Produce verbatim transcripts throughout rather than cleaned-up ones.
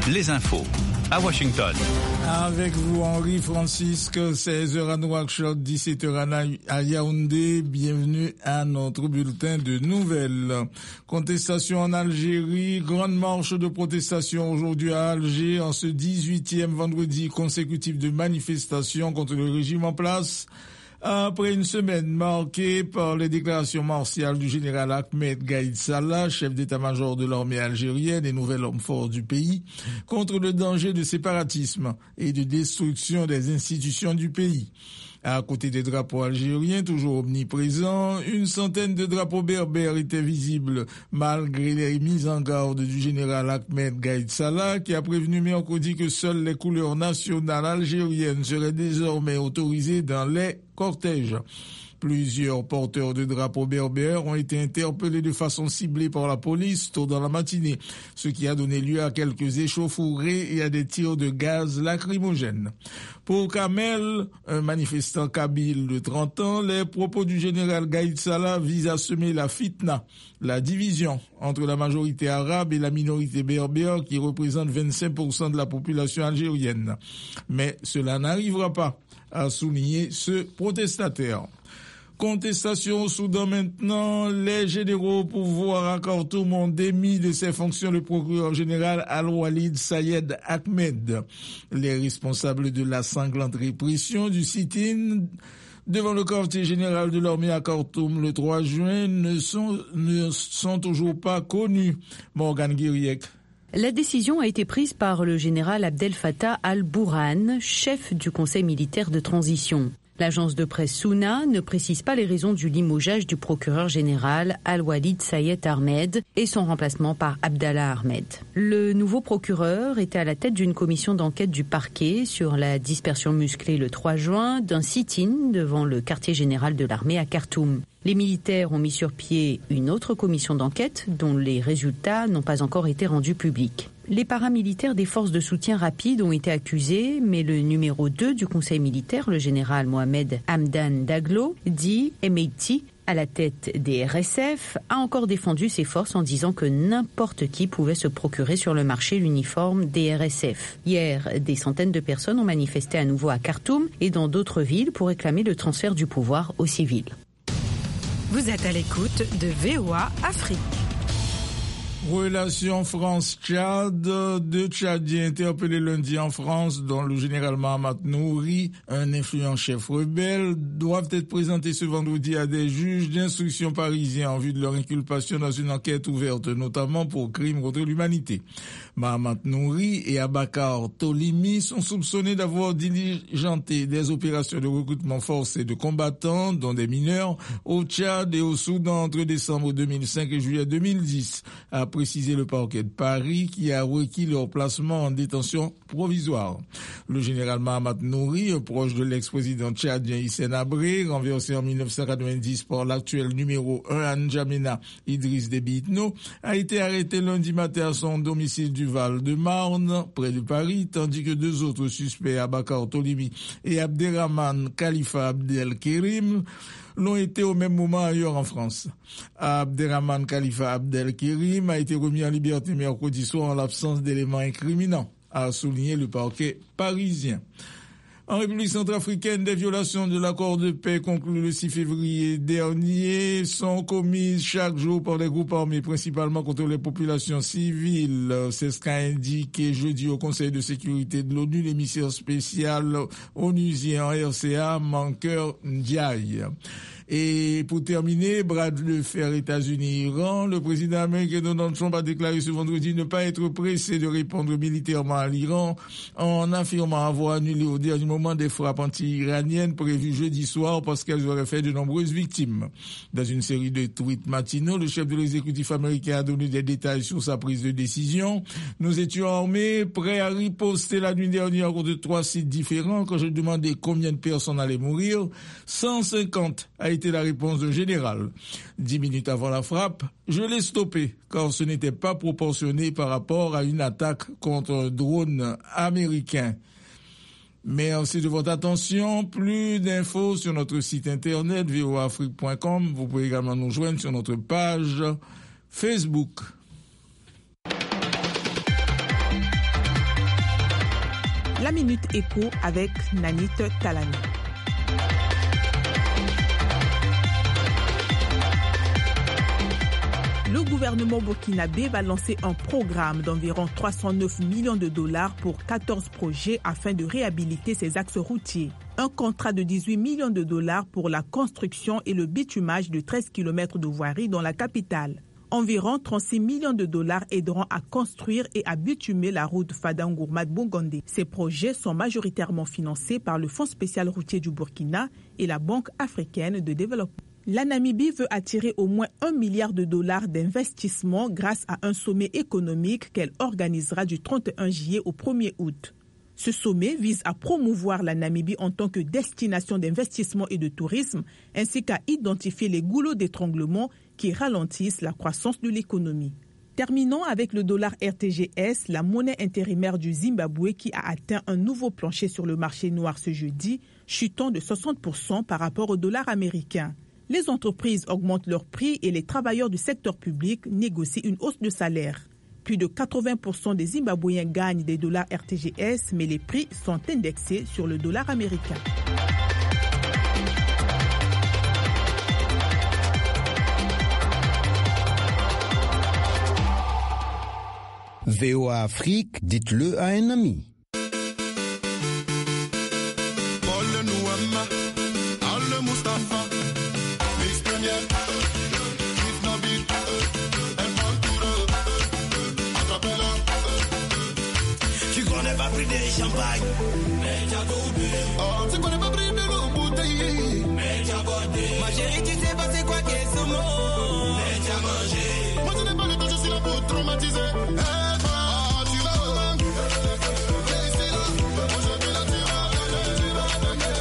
les infos à Washington. Avec vous, Henri Francisque, seize heures à Nouakchott, dix-sept heures à Yaoundé. Bienvenue à notre bulletin de nouvelles. Contestation en Algérie, grande marche de protestation aujourd'hui à Alger en ce dix-huitième vendredi consécutif de manifestations contre le régime en place. Après une semaine marquée par les déclarations martiales du général Ahmed Gaïd Salah, chef d'état-major de l'armée algérienne et nouvel homme fort du pays, contre le danger de séparatisme et de destruction des institutions du pays. À côté des drapeaux algériens, toujours omniprésents, une centaine de drapeaux berbères étaient visibles, malgré les mises en garde du général Ahmed Gaïd Salah, qui a prévenu mercredi que seules les couleurs nationales algériennes seraient désormais autorisées dans les cortèges. Plusieurs porteurs de drapeaux berbères ont été interpellés de façon ciblée par la police tôt dans la matinée, ce qui a donné lieu à quelques échauffourées et à des tirs de gaz lacrymogène. Pour Kamel, un manifestant kabyle de trente ans, les propos du général Gaïd Salah visent à semer la fitna, la division entre la majorité arabe et la minorité berbère qui représente vingt-cinq pour cent de la population algérienne. Mais cela n'arrivera pas, a souligné ce protestataire. Contestation au Soudan maintenant. Les généraux au pouvoir à Khartoum ont démis de ses fonctions le procureur général Al-Walid Sayed Ahmed. Les responsables de la sanglante répression du sit-in devant le quartier général de l'armée à Khartoum le trois juin ne sont, ne sont toujours pas connus. Morgan Guiriec. La décision a été prise par le général Abdel Fattah al-Bourhan, chef du conseil militaire de transition. L'agence de presse Souna ne précise pas les raisons du limogeage du procureur général Al-Walid Sayed Ahmed et son remplacement par Abdallah Ahmed. Le nouveau procureur était à la tête d'une commission d'enquête du parquet sur la dispersion musclée le trois juin d'un sit-in devant le quartier général de l'armée à Khartoum. Les militaires ont mis sur pied une autre commission d'enquête dont les résultats n'ont pas encore été rendus publics. Les paramilitaires des forces de soutien rapide ont été accusés, mais le numéro deux du conseil militaire, le général Mohamed Hamdan Daglo, dit Emeiti, à la tête des R S F, a encore défendu ses forces en disant que n'importe qui pouvait se procurer sur le marché l'uniforme des R S F. Hier, des centaines de personnes ont manifesté à nouveau à Khartoum et dans d'autres villes pour réclamer le transfert du pouvoir aux civils. Vous êtes à l'écoute de V O A Afrique. Relations France-Tchad, deux Tchadiens interpellés lundi en France, dont le général Mahamat Nouri, un influent chef rebelle, doivent être présentés ce vendredi à des juges d'instruction parisiens en vue de leur inculpation dans une enquête ouverte, notamment pour crimes contre l'humanité. Mahamat Nouri et Abakar Tolimi sont soupçonnés d'avoir diligenté des opérations de recrutement forcé de combattants, dont des mineurs, au Tchad et au Soudan entre décembre deux mille cinq et juillet deux mille dix, a précisé le parquet de Paris qui a requis leur placement en détention provisoire. Le général Mahamat Nouri, proche de l'ex-président tchadien Hissène Habré, renversé en mille neuf cent quatre-vingt-dix par l'actuel numéro un à N'Djamena, Idriss Déby Itno, a été arrêté lundi matin à son domicile du Val-de-Marne, près de Paris, tandis que deux autres suspects, Abakar Tolimi et Abderrahmane Khalifa Abdelkerim, l'ont été au même moment ailleurs en France. Abderrahmane Khalifa Abdelkerim a été remis en liberté mercredi soir en l'absence d'éléments incriminants, a souligné le parquet parisien. En République centrafricaine, des violations de l'accord de paix conclu le six février dernier sont commises chaque jour par des groupes armés, principalement contre les populations civiles. C'est ce qu'a indiqué jeudi au Conseil de sécurité de l'ONU l'émissaire spécial onusien en R C A, Mankeur Ndiaye. Et pour terminer, bras de fer États-Unis-Iran, le président américain Donald Trump a déclaré ce vendredi ne pas être pressé de répondre militairement à l'Iran en affirmant avoir annulé au dernier moment des frappes anti-iraniennes prévues jeudi soir parce qu'elles auraient fait de nombreuses victimes. Dans une série de tweets matinaux, le chef de l'exécutif américain a donné des détails sur sa prise de décision. Nous étions armés, prêts à riposter la nuit dernière contre trois sites différents quand je demandais combien de personnes allaient mourir. cent cinquante a été la réponse d'un général. Dix minutes avant la frappe, je l'ai stoppé, car ce n'était pas proportionné par rapport à une attaque contre un drone américain. Merci de votre attention. Plus d'infos sur notre site internet v o a afrique point com. Vous pouvez également nous joindre sur notre page Facebook. La Minute Éco avec Nanit Talani. Le gouvernement burkinabé va lancer un programme d'environ trois cent neuf millions de dollars pour quatorze projets afin de réhabiliter ses axes routiers. Un contrat de dix-huit millions de dollars pour la construction et le bitumage de treize kilomètres de voirie dans la capitale. Environ trente-six millions de dollars aideront à construire et à bitumer la route Fadam-Gourmad-Bongandé. Ces projets sont majoritairement financés par le Fonds spécial routier du Burkina et la Banque africaine de développement. La Namibie veut attirer au moins un milliard de dollars d'investissement grâce à un sommet économique qu'elle organisera du trente et un juillet au premier août. Ce sommet vise à promouvoir la Namibie en tant que destination d'investissement et de tourisme, ainsi qu'à identifier les goulots d'étranglement qui ralentissent la croissance de l'économie. Terminons avec le dollar R T G S, la monnaie intérimaire du Zimbabwe qui a atteint un nouveau plancher sur le marché noir ce jeudi, chutant de soixante pour cent par rapport au dollar américain. Les entreprises augmentent leurs prix et les travailleurs du secteur public négocient une hausse de salaire. Plus de quatre-vingts pour cent des Zimbabwéens gagnent des dollars R T G S, mais les prix sont indexés sur le dollar américain. V O A Afrique, dites-le à un ami. Champagne, mais t'as goûté. Oh, tu connais pas pris de l'eau bouteille, mais t'as goûté. Ma chérie, tu sais pas c'est quoi qu'est ce mot, mais t'as mangé. Moi, je n'ai pas le temps, je suis là pour traumatiser. Hey, oh, tu vas au banc. Laissez là, aujourd'hui là, tu vas donner, tu vas donner.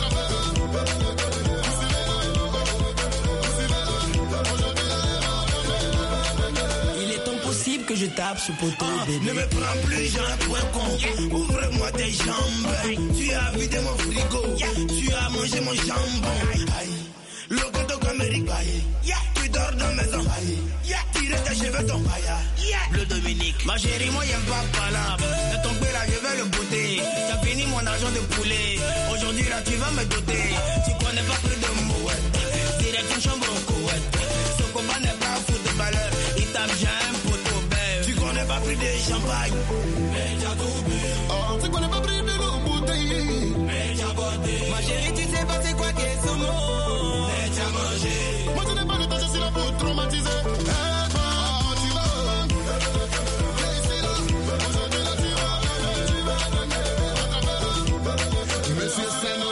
Il est impossible que je tape ce poteau, ah, bébé. Ne me prends plus, j'ai un point con. Ouvre-moi tes jambes. Tu as vidé mon frigo. Tu as mangé mon jambon. Le coton Amérique. Tu dors dans la maison. Tire tes cheveux ton Bleu Dominique. Ma chérie, moi j'aime pas palabre. De ton père là, je vais le botter. T'as fini mon argent de poulet. Aujourd'hui là, tu vas me doter. Tu connais pas plus de mouette. Direct une chambre en couette. Ce combat n'est pas un footballeur. Il tape j'ai un poteau belle. Tu connais pas plus de champagne. Mais t'as tout bu. Oh, tu connais pas plus de l'eau bouteille. Mais t'as boité. Ma chérie, tu sais pas c'est quoi qu'est ce mot. Mais t'as mangé. Moi tu n'ai pas le temps, je suis là pour traumatiser. Hey, oh, tu vas. Laissez là. Aujourd'hui là, tu vas donner, tu vas donner. Monsieur Seno.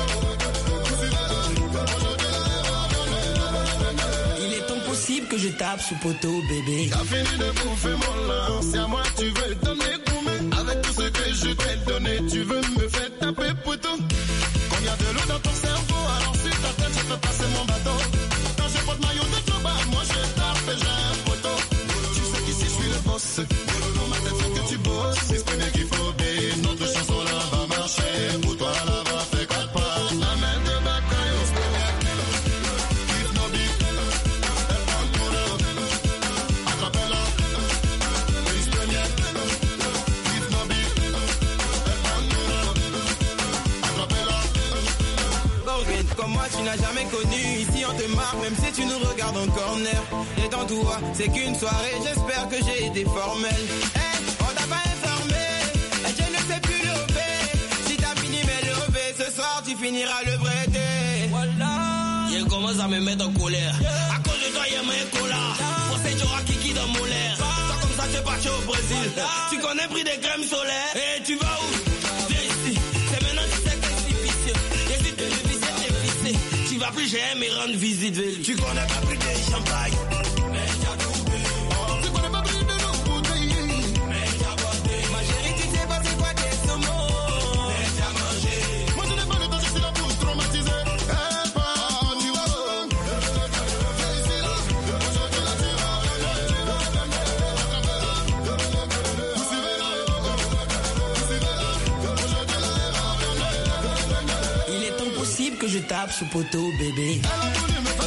Il est impossible que je tape ce poteau, bébé. T'as fini de bouffer mon lin. C'est à moi tu veux donner. Avec tout ce que je t'ai donné, tu veux me faire taper poteau. Combien de l'eau dans ton cerveau, alors sur ta tête je fais passer mon bateau. Quand j'ai pas de maillot de job, moi je tape et j'ai un poteau. Tu sais qu'ici je suis le boss. Dans ma tête faut que tu bosses. Exprimez qu'il faut bien. Notre chanson là va marcher. Pour toi là va faire quatre pas. La main de bataille au sport. Give no beat. Elle prend ton eau. Attrape-la. Prise première. Comme moi tu n'as jamais connu. Ici on te marque même si tu nous regardes en corner. Détends-toi, c'est qu'une soirée. J'espère que j'ai été formel. Hey, on t'a pas informé. Et je ne sais plus lever. Si t'as fini mais lever, ce soir tu finiras le breté. Voilà. Il commence à me mettre en colère. À cause de toi y'a mes colas. Pour cette joie kiki dans mon l'air. Toi comme ça tu es parti au Brésil. Tu connais pris des crèmes solaires. Et tu vas où? Tu vas plus jamais rendre visite. Tu connais pas plus de champagne. Mais t'as tout bu. Oh, tu connais pas plus de l'eau bouteille. Mais t'as boité. Ma chérie, tu sais pas c'est quoi qu'est ce mot. Mais t'as mangé. Moi je n'ai pas le temps, je suis là pour traumatiser. Hey, oh, tu vas où? Laissez là. Aujourd'hui là, tu vas donner. Vous suivez là. Vous suivez là. Aujourd'hui là, il est impossible que je tape ce poteau, bébé. Elle a voulu me faire